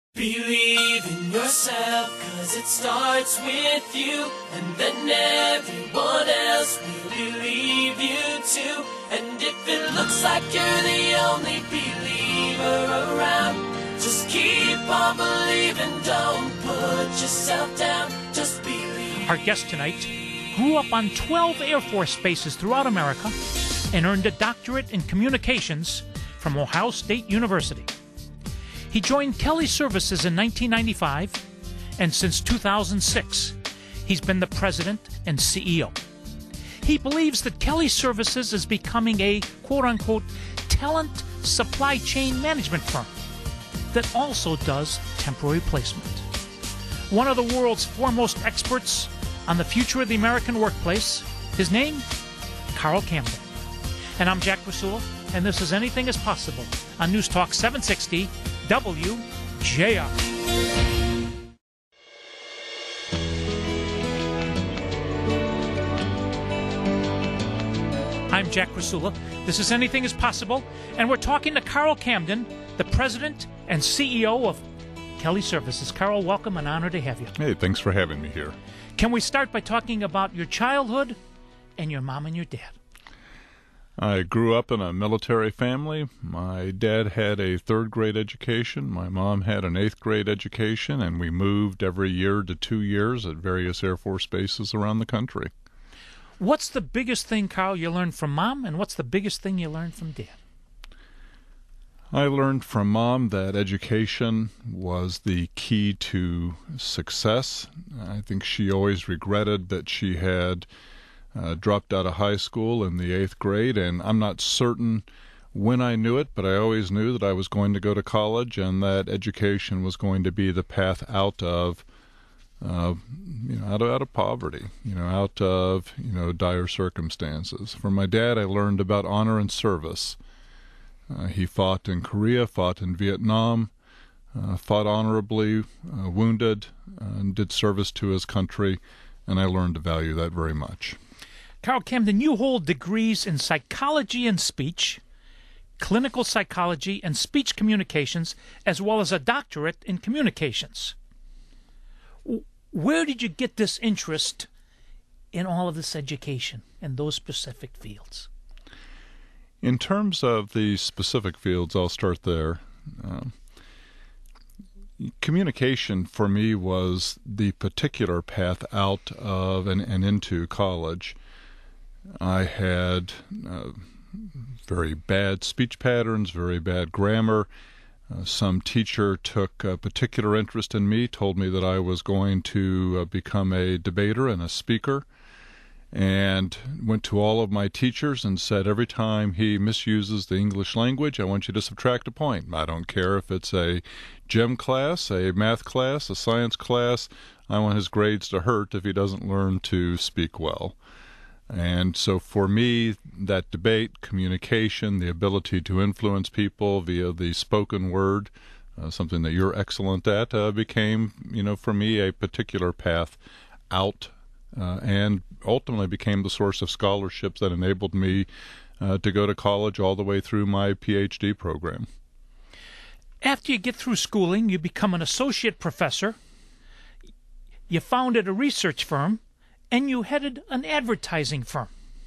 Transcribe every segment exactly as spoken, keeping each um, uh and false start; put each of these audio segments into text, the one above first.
Believe in yourself, cause it starts with you, and then everyone else will believe you too. And if it looks like you're the only believer around, just keep on believing, don't put yourself down, just believe. Our guest tonight grew up on twelve Air Force bases throughout America and earned a doctorate in communications from Ohio State University. He joined Kelly Services in nineteen ninety-five, and since two thousand six, he's been the president and C E O. He believes that Kelly Services is becoming a quote-unquote talent supply chain management firm that also does temporary placement. One of the world's foremost experts on the future of the American workplace, his name, Carl Camden. And I'm Jack Rasula, and this is Anything is Possible on News Talk seven sixty W J R. I'm Jack Rasula. This is Anything is Possible, and we're talking to Carl Camden, the president and C E O of Kelly Services. Carl, welcome, an honor to have you. Hey, thanks for having me here. Can we start by talking about your childhood and your mom and your dad? I grew up in a military family. My dad had a third grade education. My mom had an eighth grade education, and we moved every year to two years at various Air Force bases around the country. What's the biggest thing, Carl, you learned from Mom, and what's the biggest thing you learned from Dad? I learned from Mom that education was the key to success. I think she always regretted that she had uh, dropped out of high school in the eighth grade, and I'm not certain when I knew it, but I always knew that I was going to go to college and that education was going to be the path out of Uh, you know, out of, out of poverty, you know, out of, you know, dire circumstances. From my dad, I learned about honor and service. Uh, he fought in Korea, fought in Vietnam, uh, fought honorably, uh, wounded, uh, and did service to his country, and I learned to value that very much. Carl Camden, you hold degrees in psychology and speech, clinical psychology and speech communications, as well as a doctorate in communications. Where did you get this interest in all of this education and those specific fields? In terms of the specific fields, I'll start there. Um, communication for me was the particular path out of and, and into college. I had uh, very bad speech patterns, very bad grammar. Uh, some teacher took a particular interest in me, told me that I was going to uh, become a debater and a speaker, and went to all of my teachers and said, every time he misuses the English language, I want you to subtract a point. I don't care if it's a gym class, a math class, a science class. I want his grades to hurt if he doesn't learn to speak well. And so for me, that debate, communication, the ability to influence people via the spoken word, uh, something that you're excellent at, uh, became, you know, for me, a particular path out uh, and ultimately became the source of scholarships that enabled me uh, to go to college all the way through my P H D program. After you get through schooling, you become an associate professor. You founded a research firm, and you headed an advertising firm.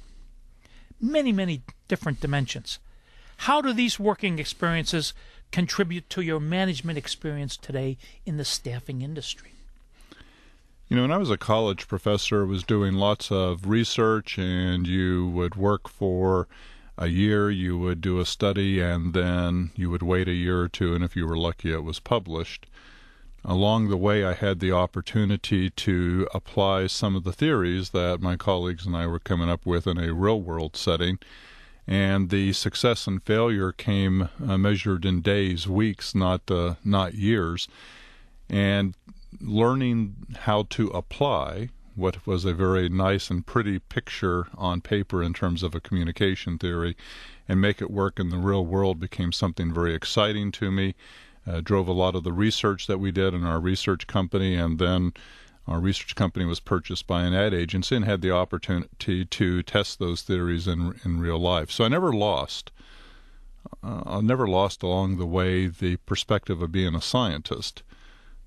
Many, many different dimensions. How do these working experiences contribute to your management experience today in the staffing industry? You know, when I was a college professor, I was doing lots of research, and you would work for a year, you would do a study, and then you would wait a year or two, and if you were lucky, it was published. Along the way, I had the opportunity to apply some of the theories that my colleagues and I were coming up with in a real-world setting, and the success and failure came uh, measured in days, weeks, not uh, not years. And learning how to apply what was a very nice and pretty picture on paper in terms of a communication theory and make it work in the real world became something very exciting to me. Uh, drove a lot of the research that we did in our research company, and then our research company was purchased by an ad agency and had the opportunity to test those theories in in real life. So I never lost. Uh, I never lost along the way the perspective of being a scientist.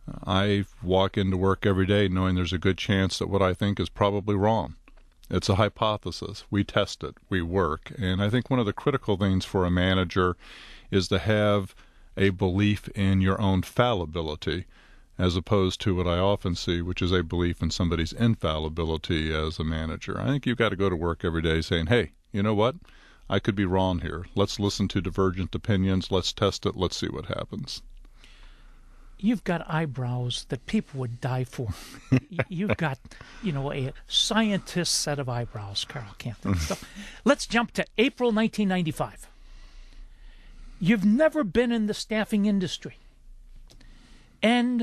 I walk into work every day knowing there's a good chance that what I think is probably wrong. It's a hypothesis. We test it. We work. And I think one of the critical things for a manager is to have a belief in your own fallibility, as opposed to what I often see, which is a belief in somebody's infallibility as a manager. I think you've got to go to work every day saying, hey, you know what? I could be wrong here. Let's listen to divergent opinions. Let's test it. Let's see what happens. You've got eyebrows that people would die for. You've got, you know, a scientist set of eyebrows, Carl Camden. So let's jump to April nineteen ninety-five. You've never been in the staffing industry, and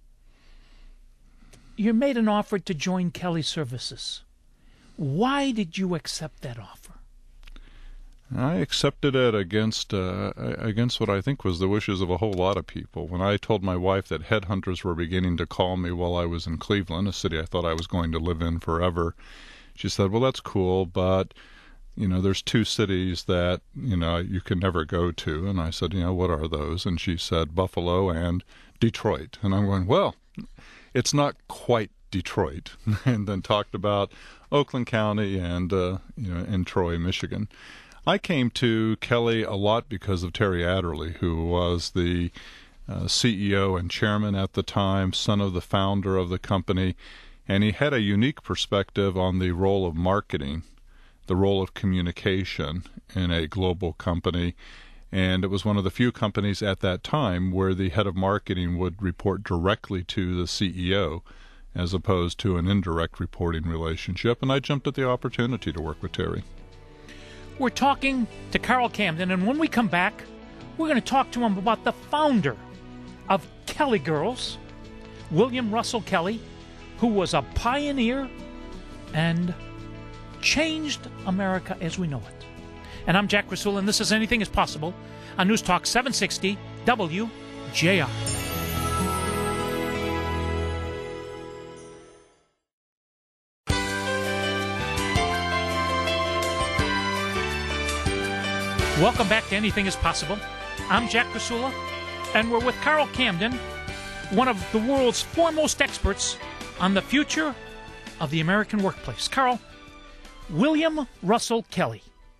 you're made an offer to join Kelly Services. Why did you accept that offer? I accepted it against uh, against what I think was the wishes of a whole lot of people. When I told my wife that headhunters were beginning to call me while I was in Cleveland, a city I thought I was going to live in forever, she said, well, that's cool, but, you know, there's two cities that, you know, you can never go to. And I said, you know, what are those? And she said, Buffalo and Detroit. And I'm going, well, it's not quite Detroit. And then talked about Oakland County and, uh, you know, and Troy, Michigan. I came to Kelly a lot because of Terry Adderley, who was the uh, C E O and chairman at the time, son of the founder of the company, and he had a unique perspective on the role of marketing, the role of communication in a global company. And it was one of the few companies at that time where the head of marketing would report directly to the C E O as opposed to an indirect reporting relationship. And I jumped at the opportunity to work with Terry. We're talking to Carl Camden, and when we come back, we're going to talk to him about the founder of Kelly Girls, William Russell Kelly, who was a pioneer and changed America as we know it. And I'm Jack Rasul, and this is Anything is Possible on News Talk seven sixty W J R. Welcome back to Anything is Possible. I'm Jack Rasula, and we're with Carl Camden, one of the world's foremost experts on the future of the American workplace. Carl, William Russell Kelly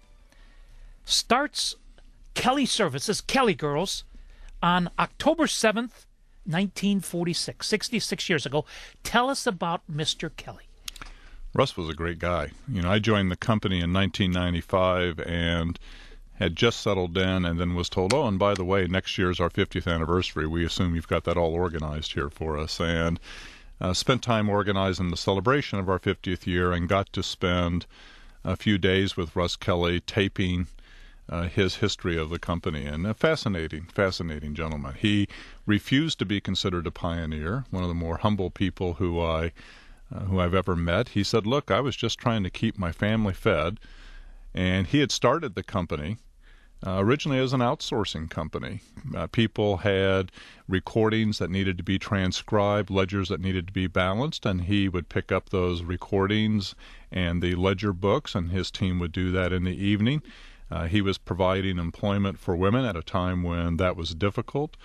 starts Kelly Services, Kelly Girls, on October seventh, nineteen forty-six, sixty-six years ago. Tell us about Mister Kelly. Russ was a great guy. You know, I joined the company in nineteen ninety-five and had just settled in, and then was told, oh, and by the way, next year's our fiftieth anniversary. We assume you've got that all organized here for us. And uh, spent time organizing the celebration of our fiftieth year and got to spend a few days with Russ Kelly taping uh, his history of the company. And a fascinating, fascinating gentleman. He refused to be considered a pioneer, one of the more humble people who, I, uh, who I've ever met. He said, look, I was just trying to keep my family fed. And he had started the company Uh, originally as an outsourcing company. Uh, people had recordings that needed to be transcribed, ledgers that needed to be balanced, and he would pick up those recordings and the ledger books, and his team would do that in the evening. Uh, he was providing employment for women at a time when that was difficult.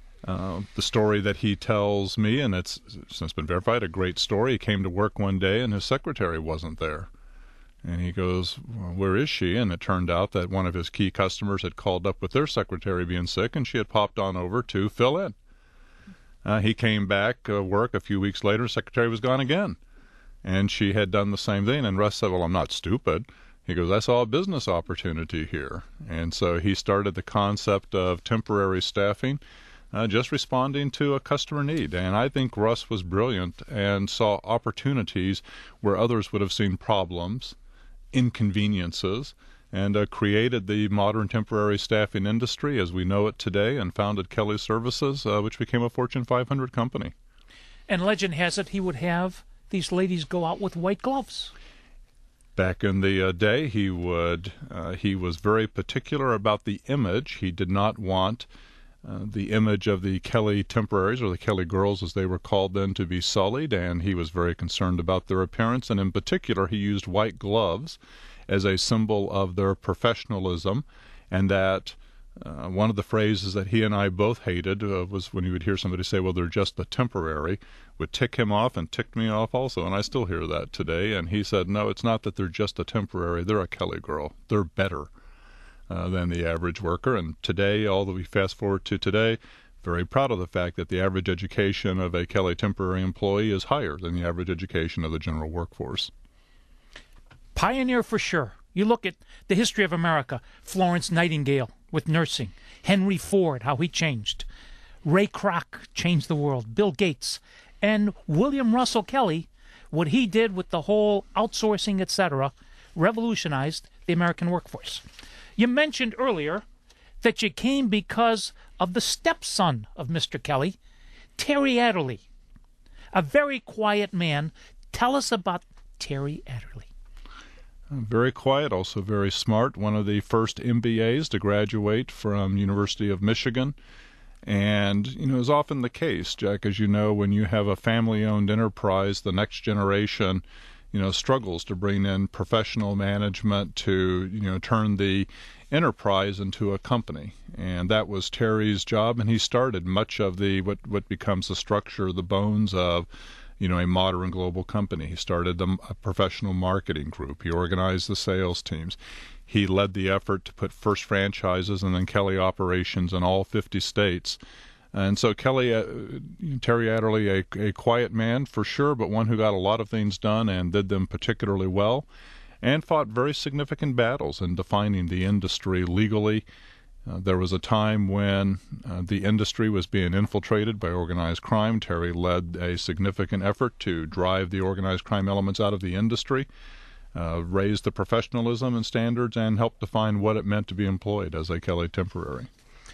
Uh, the story that he tells me, and it's since been verified, a great story. He came to work one day and his secretary wasn't there. And he goes, well, where is she? And it turned out that one of his key customers had called up with their secretary being sick, and she had popped on over to fill in. Uh, he came back uh, work a few weeks later, secretary was gone again. And she had done the same thing. And Russ said, well, I'm not stupid. He goes, I saw a business opportunity here. And so he started the concept of temporary staffing, uh, just responding to a customer need. And I think Russ was brilliant and saw opportunities where others would have seen problems, inconveniences, and uh, created the modern temporary staffing industry as we know it today, and founded Kelly Services, uh, which became a Fortune five hundred company. And legend has it he would have these ladies go out with white gloves. Back in the uh, day, he would. Uh, he was very particular about the image. He did not want Uh, the image of the Kelly temporaries, or the Kelly Girls as they were called then, to be sullied, and he was very concerned about their appearance. And in particular, he used white gloves as a symbol of their professionalism, and that Uh, one of the phrases that he and I both hated uh, was when he would hear somebody say, well, they're just a temporary, would tick him off and ticked me off also. And I still hear that today. And he said, no, it's not that they're just a temporary. They're a Kelly girl. They're better uh, than the average worker. And today, all that we fast forward to today, very proud of the fact that the average education of a Kelly temporary employee is higher than the average education of the general workforce. Pioneer for sure. You look at the history of America, Florence Nightingale with nursing, Henry Ford, how he changed, Ray Kroc changed the world, Bill Gates, and William Russell Kelly, what he did with the whole outsourcing, et cetera, revolutionized the American workforce. You mentioned earlier that you came because of the stepson of Mister Kelly, Terry Adderley, a very quiet man. Tell us about Terry Adderley. Very quiet, also very smart. One of the first M B As to graduate from University of Michigan. And, you know, as often the case, Jack, as you know, when you have a family-owned enterprise, the next generation, you know, struggles to bring in professional management to, you know, turn the enterprise into a company. And that was Terry's job, and he started much of the what, what becomes the structure, the bones of you know, a modern global company. He started a, a professional marketing group. He organized the sales teams. He led the effort to put first franchises and then Kelly operations in all fifty states. And so Kelly, uh, Terry Adderley, a, a quiet man for sure, but one who got a lot of things done and did them particularly well, and fought very significant battles in defining the industry legally. Uh, there was a time when uh, the industry was being infiltrated by organized crime. Terry led a significant effort to drive the organized crime elements out of the industry, uh, raised the professionalism and standards, and helped define what it meant to be employed as a Kelly temporary.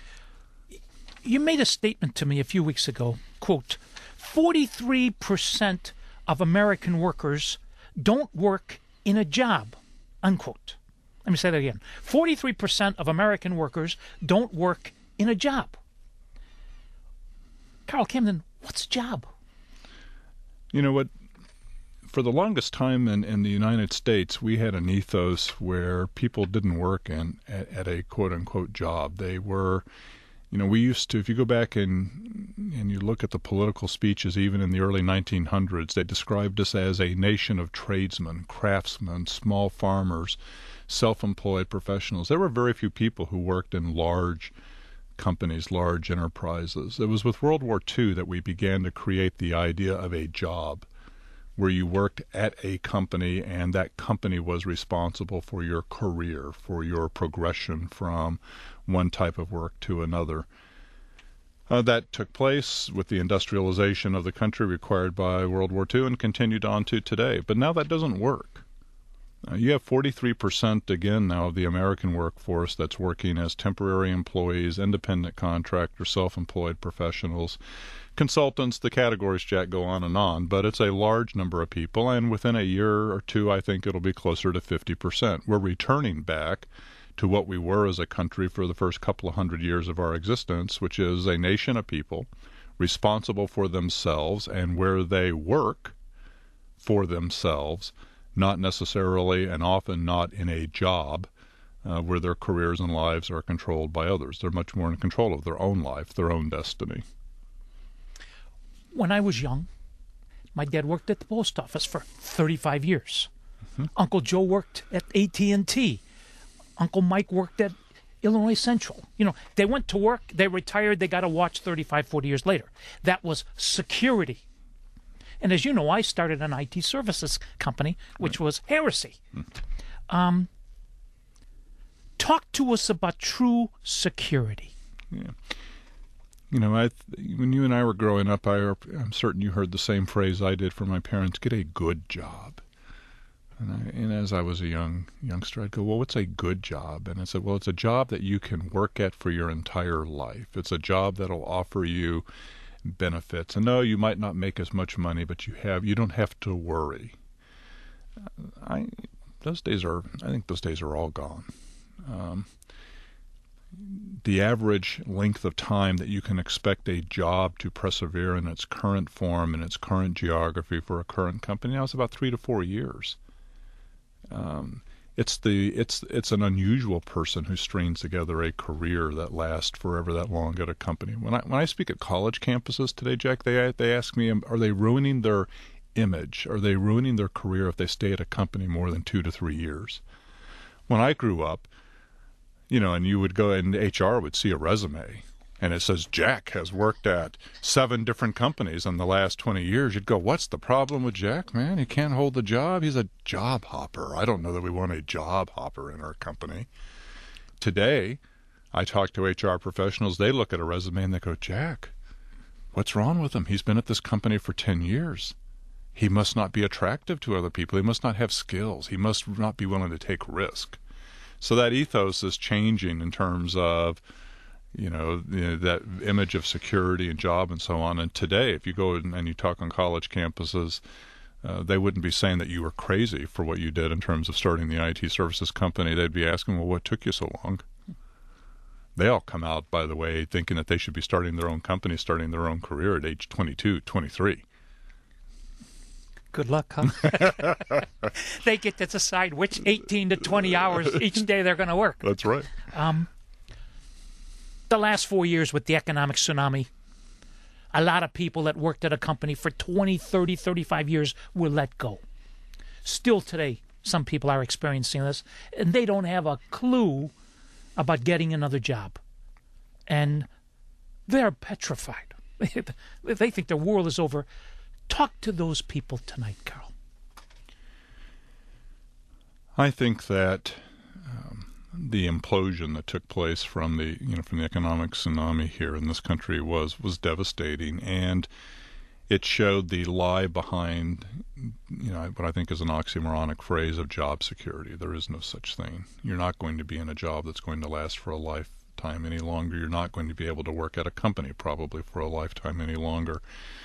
You made a statement to me a few weeks ago, quote, forty-three percent of American workers don't work in a job, unquote. Let me say that again. forty-three percent of American workers don't work in a job. Carl Camden, what's a job? You know what? For the longest time in, in the United States, we had an ethos where people didn't work in at, at a quote-unquote job. They were, you know, we used to, if you go back and, and you look at the political speeches, even in the early nineteen hundreds, they described us as a nation of tradesmen, craftsmen, small farmers, self-employed professionals. There were very few people who worked in large companies, large enterprises. It was with World War Two that we began to create the idea of a job, where you worked at a company and that company was responsible for your career, for your progression from one type of work to another. Uh, that took place with the industrialization of the country required by World War Two and continued on to today. But now that doesn't work. Uh, you have forty-three percent again now of the American workforce that's working as temporary employees, independent contractors, self-employed professionals, consultants. The categories, Jack, go on and on, but it's a large number of people, and within a year or two, I think it'll be closer to fifty percent. We're returning back to what we were as a country for the first couple of hundred years of our existence, which is a nation of people responsible for themselves and where they work for themselves, not necessarily and often not in a job uh, where their careers and lives are controlled by others. They're much more in control of their own life, their own destiny. When I was young, my dad worked at the post office for thirty-five years. Mm-hmm. Uncle Joe worked at A T and T. Uncle Mike worked at Illinois Central. You know, they went to work, they retired, they got a watch thirty-five, forty years later. That was security. And as you know, I started an I T services company, which right. was Heresy. Mm-hmm. Um, talk to us about true security. Yeah. You know, I, when you and I were growing up, I, I'm certain you heard the same phrase I did from my parents, get a good job. And, I, and as I was a young youngster, I'd go, well, what's a good job? And I said, well, it's a job that you can work at for your entire life. It's a job that'll offer you benefits. And no, you might not make as much money, but you have you don't have to worry. I those days are I think those days are all gone. Um, the average length of time that you can expect a job to persevere in its current form, in its current geography for a current company now is about three to four years. Um, it's the it's it's an unusual person who strings together a career that lasts forever that long at a company. When I when I speak at college campuses today, Jack, they they ask me, are they ruining their image? Are they ruining their career if they stay at a company more than two to three years? When I grew up, you know, and you would go and H R would see a resume, and it says Jack has worked at seven different companies in the last twenty years. You'd go, what's the problem with Jack, man? He can't hold the job. He's a job hopper. I don't know that we want a job hopper in our company. Today, I talk to H R professionals. They look at a resume and they go, Jack, what's wrong with him? He's been at this company for ten years. He must not be attractive to other people. He must not have skills. He must not be willing to take risk. So that ethos is changing in terms of, you know, you know, that image of security and job and so on. And today, if you go and you talk on college campuses, uh, they wouldn't be saying that you were crazy for what you did in terms of starting the I T services company. They'd be asking, well, what took you so long? They all come out, by the way, thinking that they should be starting their own company, starting their own career at age twenty-two, twenty-three. Good luck, huh? They get to decide which eighteen to twenty hours each day they're going to work. That's right. Um, the last four years with the economic tsunami, a lot of people that worked at a company for twenty, thirty, thirty-five years were let go. Still today, some people are experiencing this, and they don't have a clue about getting another job. And they're petrified. They think their world is over. Talk to those people tonight, Carl. I think that um, the implosion that took place from the you know from the economic tsunami here in this country was was devastating, and it showed the lie behind you know what I think is an oxymoronic phrase of job security. There is no such thing. You're not going to be in a job that's going to last for a lifetime any longer. You're not going to be able to work at a company probably for a lifetime any longer.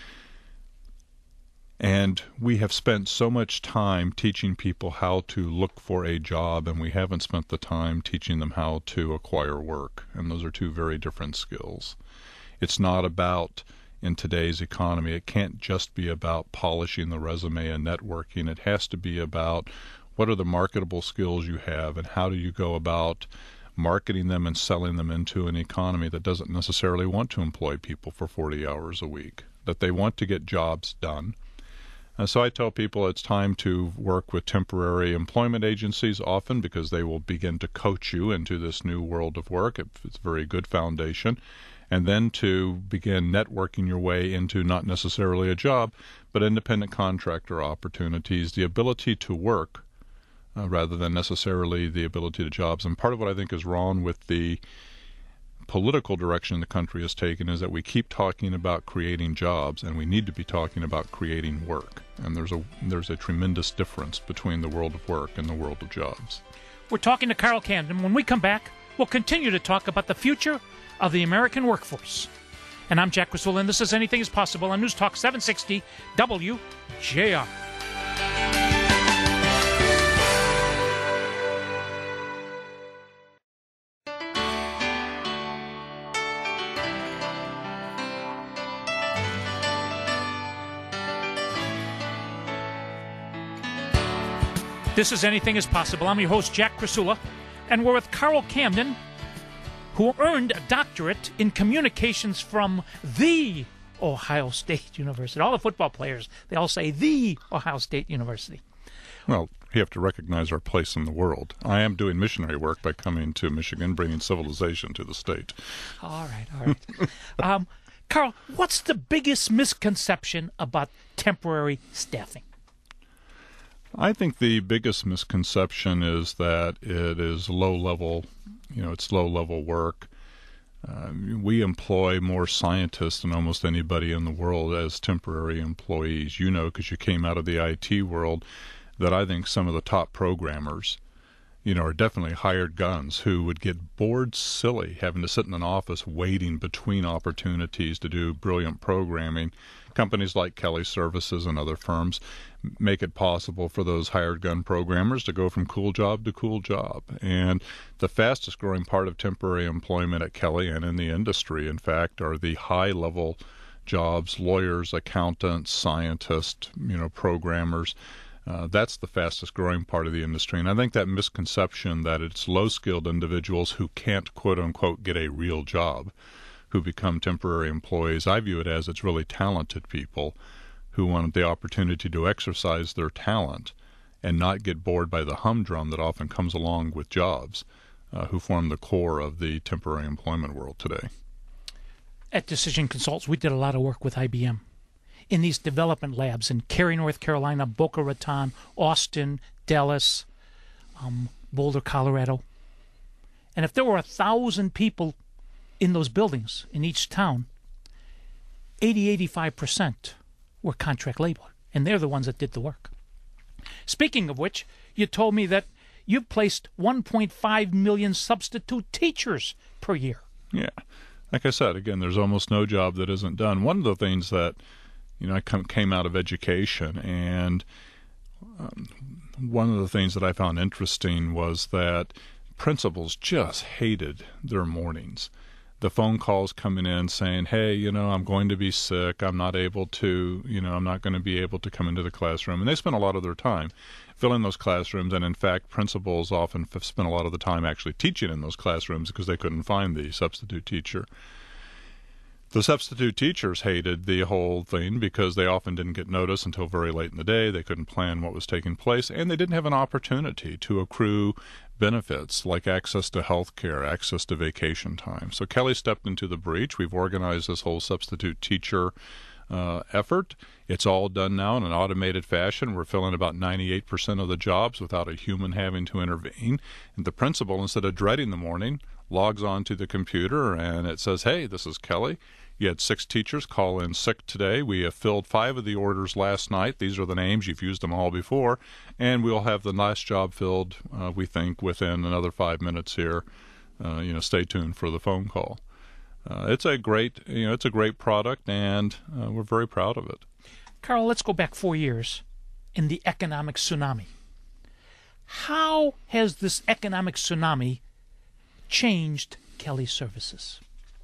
And we have spent so much time teaching people how to look for a job, and we haven't spent the time teaching them how to acquire work. And those are two very different skills. It's not about, in today's economy, it can't just be about polishing the resume and networking. It has to be about what are the marketable skills you have, and how do you go about marketing them and selling them into an economy that doesn't necessarily want to employ people for forty hours a week, that they want to get jobs done. And so I tell people it's time to work with temporary employment agencies often, because they will begin to coach you into this new world of work. It's a very good foundation. And then to begin networking your way into not necessarily a job, but independent contractor opportunities, the ability to work uh, rather than necessarily the ability to jobs. And part of what I think is wrong with the political direction the country has taken is that we keep talking about creating jobs, and we need to be talking about creating work. And there's a there's a tremendous difference between the world of work and the world of jobs. We're talking to Carl Camden. When we come back, we'll continue to talk about the future of the American workforce. And I'm Jack Krasula, and this is Anything is Possible on News Talk seven sixty W J R. This is Anything is Possible. I'm your host, Jack Krasula, and we're with Carl Camden, who earned a doctorate in communications from the Ohio State University. All the football players, they all say the Ohio State University. Well, you have to recognize our place in the world. I am doing missionary work by coming to Michigan, bringing civilization to the state. All right, all right. um, Carl, what's the biggest misconception about temporary staffing? I think the biggest misconception is that it is low-level, you know, it's low-level work. Uh, we employ more scientists than almost anybody in the world as temporary employees. You know, because you came out of the I T world, that I think some of the top programmers, you know, are definitely hired guns who would get bored silly having to sit in an office waiting between opportunities to do brilliant programming. Companies like Kelly Services and other firms make it possible for those hired gun programmers to go from cool job to cool job. And the fastest growing part of temporary employment at Kelly and in the industry, in fact, are the high level jobs, lawyers, accountants, scientists, you know, programmers. Uh, that's the fastest growing part of the industry. And I think that misconception that it's low-skilled individuals who can't, quote-unquote, get a real job, who become temporary employees, I view it as it's really talented people who want the opportunity to exercise their talent and not get bored by the humdrum that often comes along with jobs, uh, who form the core of the temporary employment world today. At Decision Consults, we did a lot of work with I B M in these development labs in Cary, North Carolina, Boca Raton, Austin, Dallas, um, Boulder, Colorado. And if there were a thousand people in those buildings in each town, eighty, eighty-five percent were contract labor, and they're the ones that did the work. Speaking of which, you told me that you've placed one point five million substitute teachers per year. Yeah. Like I said, again, there's almost no job that isn't done. One of the things that, you know, I come, came out of education, and um, one of the things that I found interesting was that principals just hated their mornings. The phone calls coming in saying, hey, you know, I'm going to be sick. I'm not able to, you know, I'm not going to be able to come into the classroom. And they spend a lot of their time filling those classrooms. And in fact, principals often spend a lot of the time actually teaching in those classrooms because they couldn't find the substitute teacher. The substitute teachers hated the whole thing because they often didn't get notice until very late in the day. They couldn't plan what was taking place, and they didn't have an opportunity to accrue benefits like access to health care, access to vacation time. So Kelly stepped into the breach. We've organized this whole substitute teacher uh, effort. It's all done now in an automated fashion. We're filling about ninety-eight percent of the jobs without a human having to intervene. And the principal, instead of dreading the morning, logs on to the computer and it says, hey, this is Kelly. You had six teachers call in sick today. We have filled five of the orders last night. These are the names. You've used them all before. And we'll have the last job filled, uh, we think, within another five minutes here. Uh, you know, stay tuned for the phone call. Uh, it's a great, you know, it's a great product, and uh, we're very proud of it. Carl, let's go back four years in the economic tsunami. How has this economic tsunami changed Kelly Services?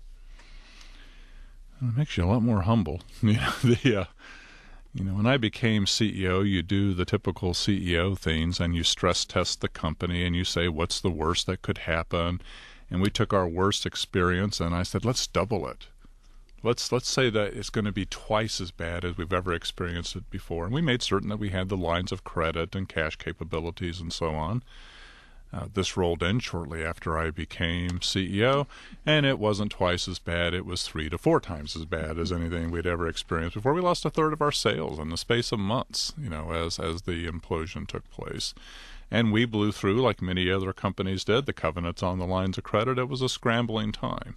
It makes you a lot more humble. You know, the, uh, you know, when I became C E O, you do the typical C E O things, and you stress test the company, and you say, what's the worst that could happen? And we took our worst experience, and I said, let's double it. Let's let's say that it's going to be twice as bad as we've ever experienced it before. And we made certain that we had the lines of credit and cash capabilities and so on. Uh, this rolled in shortly after I became C E O, and it wasn't twice as bad. It was three to four times as bad as anything we'd ever experienced before. We lost a third of our sales in the space of months, you know, as as the implosion took place. And we blew through, like many other companies did, the covenants on the lines of credit. It was a scrambling time.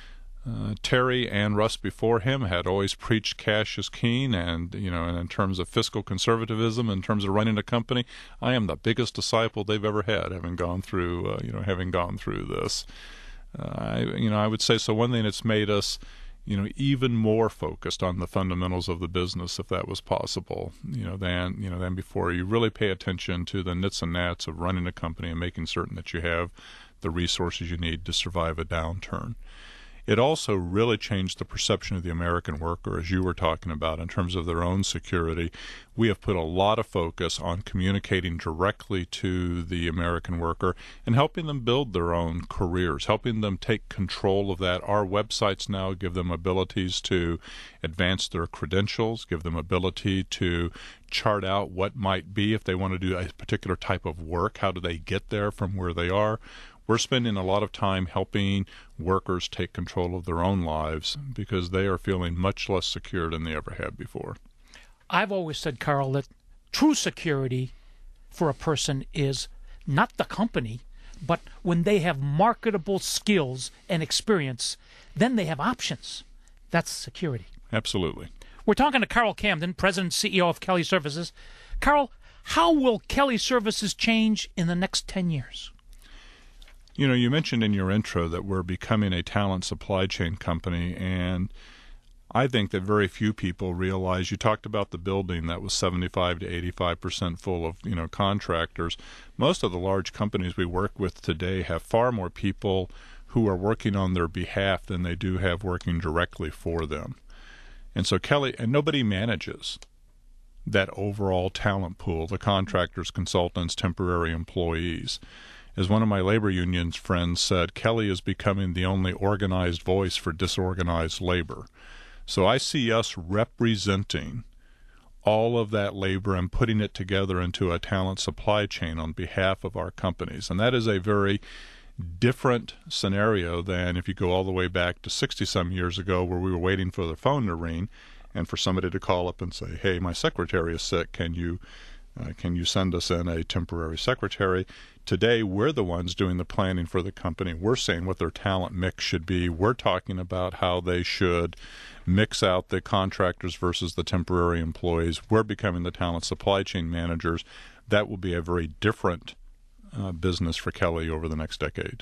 Uh, Terry and Russ before him had always preached cash is king, and you know, and in terms of fiscal conservatism, in terms of running a company, I am the biggest disciple they've ever had, having gone through, uh, you know, having gone through this. Uh, I, you know, I would say so. One thing that's made us, you know, even more focused on the fundamentals of the business, if that was possible, you know, than you know, than before. You really pay attention to the nits and gnats of running a company and making certain that you have the resources you need to survive a downturn. It also really changed the perception of the American worker, as you were talking about, in terms of their own security. We have put a lot of focus on communicating directly to the American worker and helping them build their own careers, helping them take control of that. Our websites now give them abilities to advance their credentials, give them ability to chart out what might be if they want to do a particular type of work. How do they get there from where they are? We're spending a lot of time helping workers take control of their own lives because they are feeling much less secure than they ever have before. I've always said, Carl, that true security for a person is not the company, but when they have marketable skills and experience, then they have options. That's security. Absolutely. We're talking to Carl Camden, President and C E O of Kelly Services. Carl, how will Kelly Services change in the next ten years? You know, you mentioned in your intro that we're becoming a talent supply chain company, and I think that very few people realize. You talked about the building that was seventy-five to eighty-five percent full of, you know, contractors. Most of the large companies we work with today have far more people who are working on their behalf than they do have working directly for them. And so Kelly, and nobody manages. that overall talent pool, the contractors, consultants, temporary employees. As one of my labor union friends said, Kelly is becoming the only organized voice for disorganized labor. So I see us representing all of that labor and putting it together into a talent supply chain on behalf of our companies. And that is a very different scenario than if you go all the way back to sixty-some years ago, where we were waiting for the phone to ring and for somebody to call up and say, hey, my secretary is sick, can you uh, can you send us in a temporary secretary? Today, we're the ones doing the planning for the company. We're saying what their talent mix should be. We're talking about how they should mix out the contractors versus the temporary employees. We're becoming the talent supply chain managers. That will be a very different uh, business for Kelly over the next decade.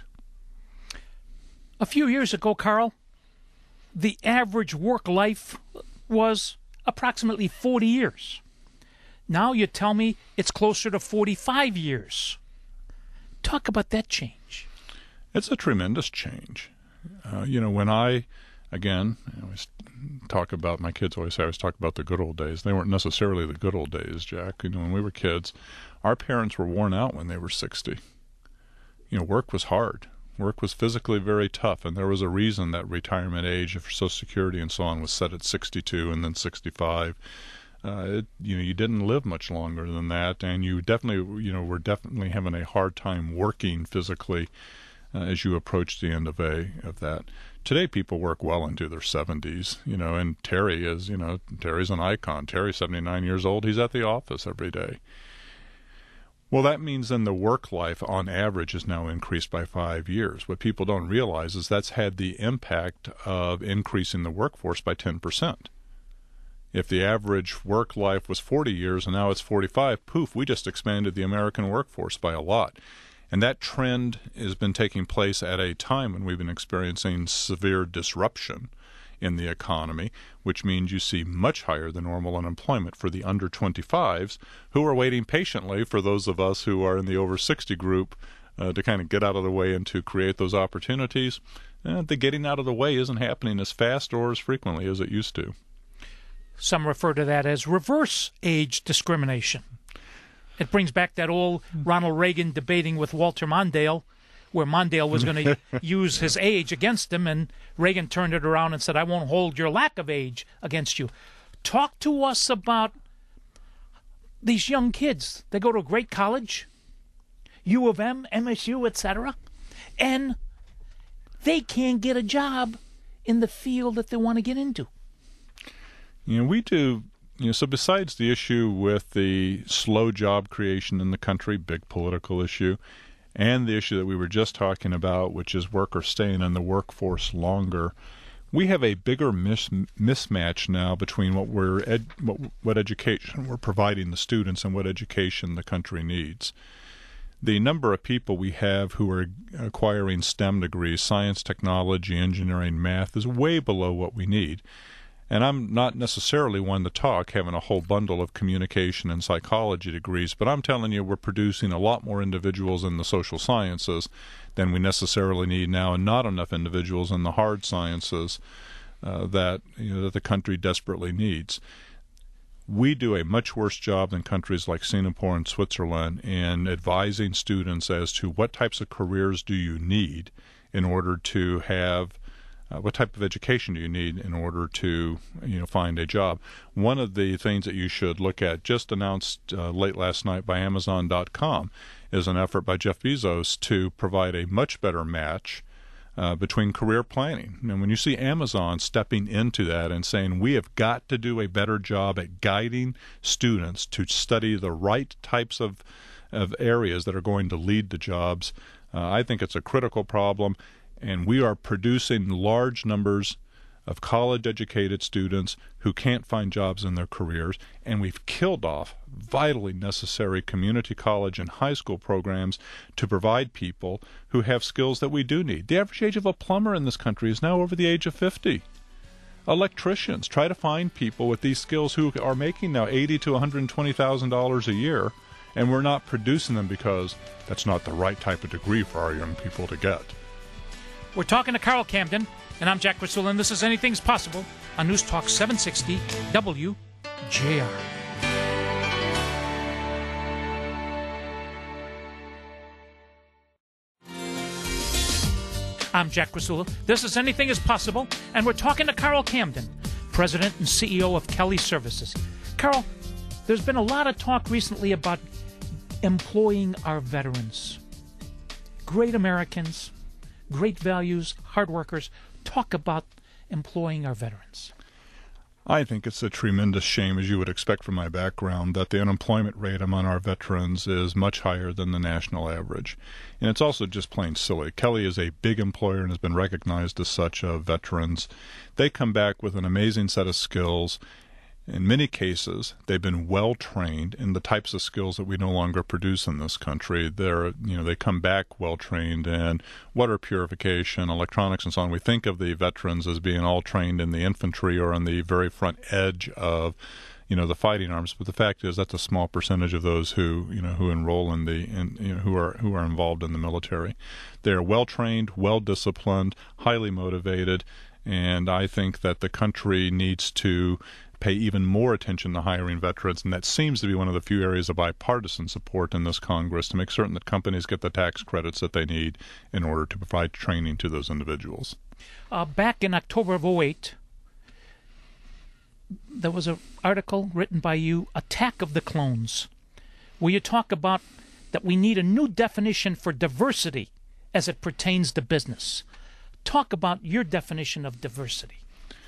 A few years ago, Carl, the average work life was approximately forty years. Now you tell me it's closer to forty-five years. Talk about that change. It's a tremendous change. Uh, you know, when I, again, I always talk about, my kids always say, I always talk about the good old days. They weren't necessarily the good old days, Jack. You know, when we were kids, our parents were worn out when they were sixty. You know, work was hard. Work was physically very tough, and there was a reason that retirement age for Social Security and so on was set at sixty-two and then sixty-five. Uh, it, you know, you didn't live much longer than that, and you definitely, you know, were definitely having a hard time working physically uh, as you approach the end of a of that. Today, people work well into their seventies, you know, and Terry is, you know, Terry's an icon. Terry's seventy-nine years old. He's at the office every day. Well, that means then the work life on average is now increased by five years. What people don't realize is that's had the impact of increasing the workforce by ten percent. If the average work life was forty years and now it's forty-five, poof, we just expanded the American workforce by a lot. And that trend has been taking place at a time when we've been experiencing severe disruption in the economy, which means you see much higher than normal unemployment for the under twenty-fives, who are waiting patiently for those of us who are in the over sixty group uh, to kind of get out of the way and to create those opportunities. Uh, the getting out of the way isn't happening as fast or as frequently as it used to. Some refer to that as reverse age discrimination. It brings back that old Ronald Reagan debating with Walter Mondale, where Mondale was going to use his age against him, and Reagan turned it around and said, I won't hold your lack of age against you. Talk to us about these young kids. They go to a great college, U of M, M S U, et cetera, and they can't get a job in the field that they want to get into. You know, we do, you know, so besides the issue with the slow job creation in the country, big political issue, and the issue that we were just talking about, which is workers staying in the workforce longer, we have a bigger mis- mismatch now between what we're ed- what, what education we're providing the students and what education the country needs. The number of people we have who are acquiring STEM degrees, science, technology, engineering, math, is way below what we need. And I'm not necessarily one to talk, having a whole bundle of communication and psychology degrees, but I'm telling you we're producing a lot more individuals in the social sciences than we necessarily need now, and not enough individuals in the hard sciences uh, that, you know, that the country desperately needs. We do a much worse job than countries like Singapore and Switzerland in advising students as to what types of careers do you need in order to have Uh, what type of education do you need in order to, you know, find a job? One of the things that you should look at, just announced uh, late last night by Amazon dot com, is an effort by Jeff Bezos to provide a much better match uh, between career planning. And when you see Amazon stepping into that and saying, we have got to do a better job at guiding students to study the right types of, of areas that are going to lead to jobs, uh, I think it's a critical problem. And we are producing large numbers of college-educated students who can't find jobs in their careers, and we've killed off vitally necessary community college and high school programs to provide people who have skills that we do need. The average age of a plumber in this country is now over the age of fifty. Electricians, try to find people with these skills who are making now eighty thousand to one hundred twenty thousand dollars a year, and we're not producing them because that's not the right type of degree for our young people to get. We're talking to Carl Camden, and I'm Jack Brisula, and this is Anything's Possible on News Talk seven sixty W J R. I'm Jack Rasula. This is Anything is Possible, and we're talking to Carl Camden, President and C E O of Kelly Services. Carl, there's been a lot of talk recently about employing our veterans. Great Americans, great values, hard workers. Talk about employing our veterans. I think it's a tremendous shame, as you would expect from my background, that the unemployment rate among our veterans is much higher than the national average. And it's also just plain silly. Kelly is a big employer and has been recognized as such of veterans. They come back with an amazing set of skills. In many cases, they've been well trained in the types of skills that we no longer produce in this country. They're, you know, they come back well trained in water purification, electronics, and so on. We think of the veterans as being all trained in the infantry or on the very front edge of, you know, the fighting arms. But the fact is, that's a small percentage of those who, you know, who enroll in the, in, you know, who are who are involved in the military. They are well trained, well disciplined, highly motivated, and I think that the country needs to pay even more attention to hiring veterans, and that seems to be one of the few areas of bipartisan support in this Congress, to make certain that companies get the tax credits that they need in order to provide training to those individuals. Uh, back in October of oh eight, there was an article written by you, Attack of the Clones, where you talk about that we need a new definition for diversity as it pertains to business. Talk about your definition of diversity.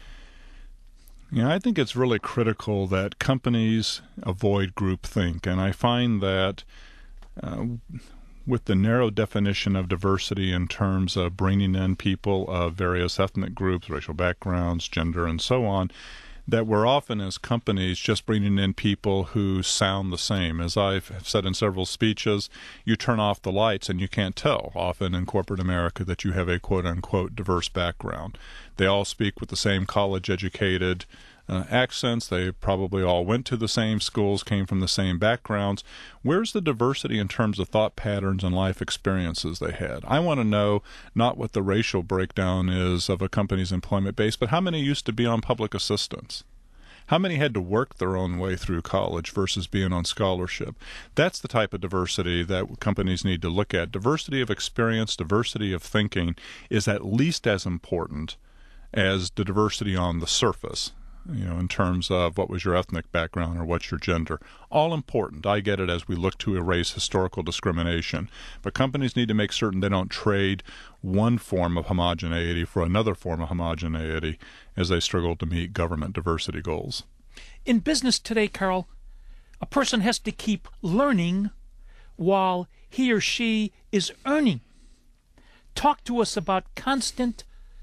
Yeah, I think it's really critical that companies avoid groupthink, and I find that uh, with the narrow definition of diversity in terms of bringing in people of various ethnic groups, racial backgrounds, gender, and so on, that we're often as companies just bringing in people who sound the same. As I've said in several speeches, you turn off the lights and you can't tell often in corporate America that you have a quote-unquote diverse background. They all speak with the same college-educated uh, accents. They probably all went to the same schools, came from the same backgrounds. Where's the diversity in terms of thought patterns and life experiences they had? I want to know not what the racial breakdown is of a company's employment base, but how many used to be on public assistance? How many had to work their own way through college versus being on scholarship? That's the type of diversity that companies need to look at. Diversity of experience, diversity of thinking is at least as important as the diversity on the surface, you know, in terms of what was your ethnic background or what's your gender. All important. I get it as we look to erase historical discrimination. But companies need to make certain they don't trade one form of homogeneity for another form of homogeneity as they struggle to meet government diversity goals. In business today, Carl, a person has to keep learning while he or she is earning. Talk to us about constant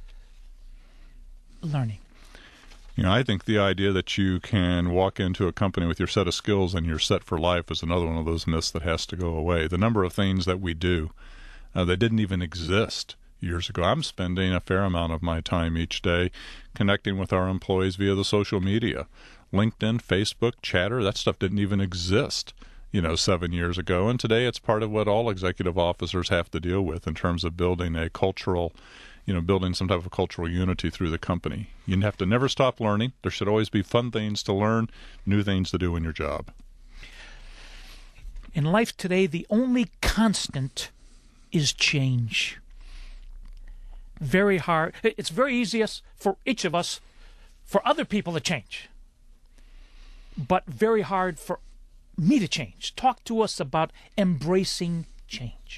learning. You know, I think the idea that you can walk into a company with your set of skills and you're set for life is another one of those myths that has to go away. The number of things that we do uh, that didn't even exist years ago. I'm spending a fair amount of my time each day connecting with our employees via the social media. LinkedIn, Facebook, Chatter, that stuff didn't even exist, you know, seven years ago. And today it's part of what all executive officers have to deal with in terms of building a cultural you know, building some type of cultural unity through the company. You have to never stop learning. There should always be fun things to learn, new things to do in your job. In life today, the only constant is change. Very hard. It's very easiest for each of us, for other people to change, but very hard for me to change. Talk to us about embracing change.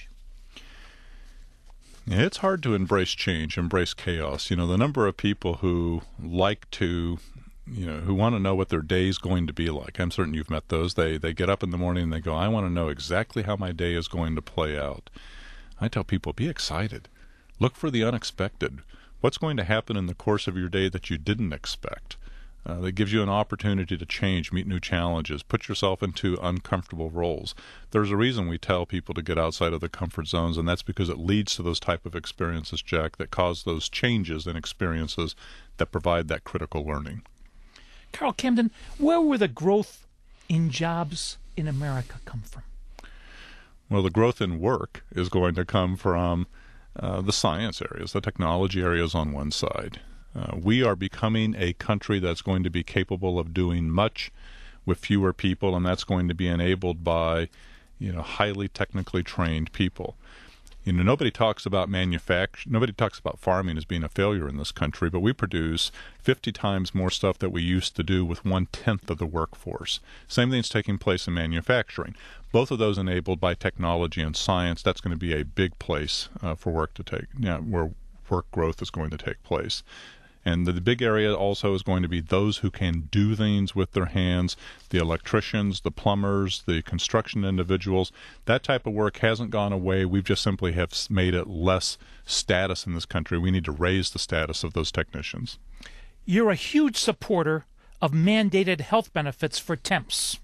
It's hard to embrace change, embrace chaos. You know, the number of people who like to, you know, who want to know what their day is going to be like. I'm certain you've met those. They they get up in the morning and they go, I want to know exactly how my day is going to play out. I tell people, be excited. Look for the unexpected. What's going to happen in the course of your day that you didn't expect? Uh, that gives you an opportunity to change, meet new challenges, put yourself into uncomfortable roles. There's a reason we tell people to get outside of the comfort zones, and that's because it leads to those type of experiences, Jack, that cause those changes and experiences that provide that critical learning. Carl Camden, where will the growth in jobs in America come from? Well, the growth in work is going to come from uh, the science areas, the technology areas on one side. Uh, we are becoming a country that's going to be capable of doing much with fewer people, and that's going to be enabled by, you know, highly technically trained people. You know, nobody talks about manufacture, nobody talks about farming as being a failure in this country, but we produce fifty times more stuff that we used to do with one-tenth of the workforce. Same thing's taking place in manufacturing. Both of those enabled by technology and science. That's going to be a big place uh, for work to take, you know, where work growth is going to take place. And the, the big area also is going to be those who can do things with their hands, the electricians, the plumbers, the construction individuals. That type of work hasn't gone away. We've just simply have made it less status in this country. We need to raise the status of those technicians. You're a huge supporter of mandated health benefits for temps.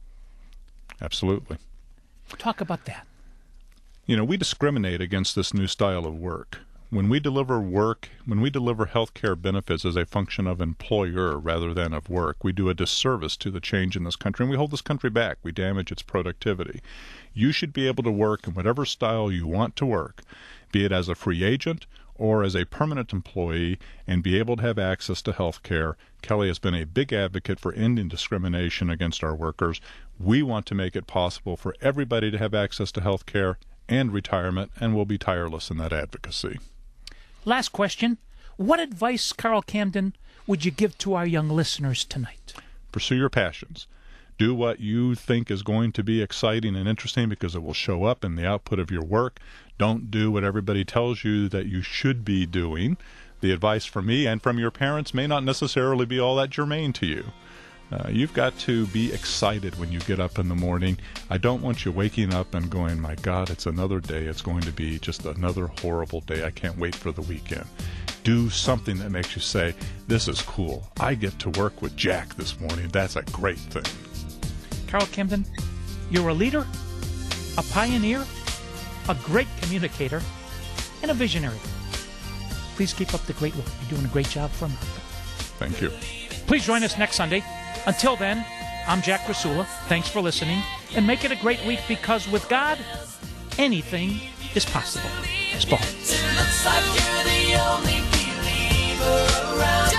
Absolutely. Talk about that. You know, we discriminate against this new style of work. When we deliver work, when we deliver health care benefits as a function of employer rather than of work, we do a disservice to the change in this country, and we hold this country back. We damage its productivity. You should be able to work in whatever style you want to work, be it as a free agent or as a permanent employee, and be able to have access to health care. Kelly has been a big advocate for ending discrimination against our workers. We want to make it possible for everybody to have access to health care and retirement, and we'll be tireless in that advocacy. Last question. What advice, Carl Camden, would you give to our young listeners tonight? Pursue your passions. Do what you think is going to be exciting and interesting because it will show up in the output of your work. Don't do what everybody tells you that you should be doing. The advice from me and from your parents may not necessarily be all that germane to you. Uh, you've got to be excited when you get up in the morning. I don't want you waking up and going, my God, it's another day. It's going to be just another horrible day. I can't wait for the weekend. Do something that makes you say, this is cool. I get to work with Jack this morning. That's a great thing. Carl Camden, you're a leader, a pioneer, a great communicator, and a visionary. Please keep up the great work. You're doing a great job for America. Thank you. Please join us next Sunday. Until then, I'm Jack Krasula. Thanks for listening, and make it a great week, because with God, anything is possible. It's Paul. It looks like you're the only believer around.